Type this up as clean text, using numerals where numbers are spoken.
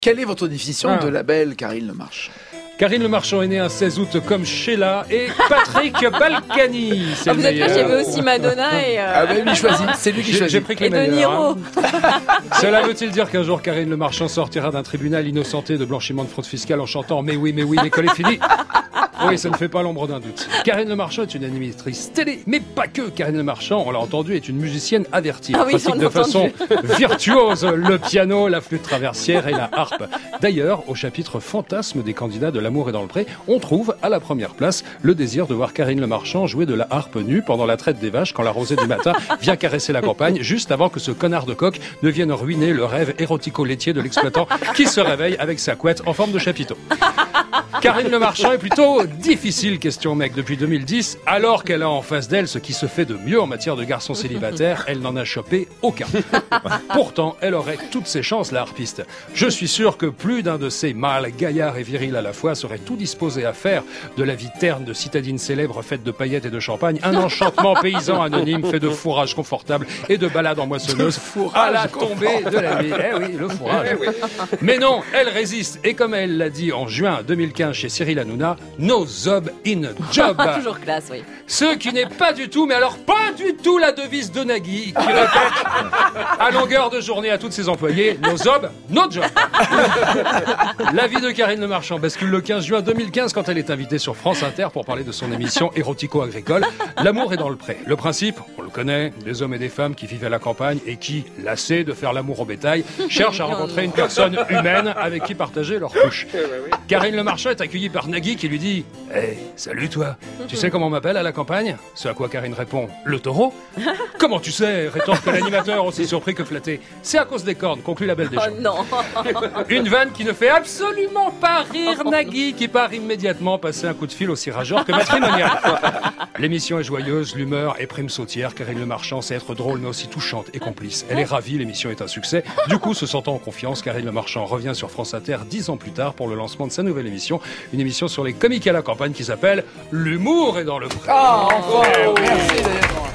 Quelle est votre définition de la belle Karine Le Marchand ? Karine Le Marchand est née un 16 août comme Sheila et Patrick Balkany. C'est vous êtes là, j'avais aussi Madonna et... Ah ben lui choisit, c'est lui qui choisit. J'ai pris que les De Niro. Cela veut-il dire qu'un jour Karine Le Marchand sortira d'un tribunal innocenté de blanchiment de fraude fiscale en chantant « Mais oui, l'école est finie ». Oui, ça ne fait pas l'ombre d'un doute. Karine Le Marchand est une animatrice télé, mais pas que. Karine Le Marchand, on l'a entendu, est une musicienne avertie. Elle pratique de façon virtuose le piano, la flûte traversière et la harpe. D'ailleurs, au chapitre fantasme des candidats de L'amour est dans le pré, on trouve à la première place le désir de voir Karine Le Marchand jouer de la harpe nue pendant la traite des vaches quand la rosée du matin vient caresser la campagne, juste avant que ce connard de coq ne vienne ruiner le rêve érotico-laitier de l'exploitant qui se réveille avec sa couette en forme de chapiteau. Karine Le Marchand est plutôt difficile, question mec, depuis 2010, alors qu'elle a en face d'elle ce qui se fait de mieux en matière de garçons célibataires, elle n'en a chopé aucun. Pourtant, elle aurait toutes ses chances, la harpiste. Je suis sûr que plus d'un de ces mâles, gaillards et virils à la fois, serait tout disposé à faire de la vie terne de citadine célèbre faite de paillettes et de champagne, un enchantement paysan anonyme fait de fourrage confortable et de balades en moissonneuse à la tombée de la vie. Eh oui, le fourrage. Mais non, elle résiste, et comme elle l'a dit en juin 2015 chez Cyril Hanouna, no zob in job. Toujours classe, oui. Ce qui n'est pas du tout, mais alors pas du tout la devise de Nagui, qui répète à longueur de journée à tous ses employés, no zob, no job. La vie de Karine Le Marchand bascule le 15 juin 2015 quand elle est invitée sur France Inter pour parler de son émission érotico-agricole. L'amour est dans le pré. Le principe, on le connaît, des hommes et des femmes qui vivent à la campagne et qui, lassés de faire l'amour au bétail, cherchent à rencontrer une personne humaine avec qui partager leur couche. Karine Le Marchand est accueillie par Nagui qui lui dit « Hey, salut toi, tu sais comment on m'appelle à la campagne ?» Ce à quoi Karine répond « Le taureau ?» « Comment tu sais ?» rétorque l'animateur, aussi surpris que flatté. « C'est à cause des cornes », conclut la belle des champs. Oh non. Une vanne qui ne fait absolument pas rire Nagui, qui part immédiatement passer un coup de fil aussi rageur que matrimonial. L'émission est joyeuse, l'humeur est prime sautière. Karine Le Marchand sait être drôle mais aussi touchante et complice. Elle est ravie, l'émission est un succès. Du coup, se sentant en confiance, Karine Le Marchand revient sur France Inter 10 ans plus tard pour le lancement de sa nouvelle émission. Une émission sur les comiques à la campagne qui s'appelle « L'humour est dans le pré ». Ah, enfin, merci d'ailleurs.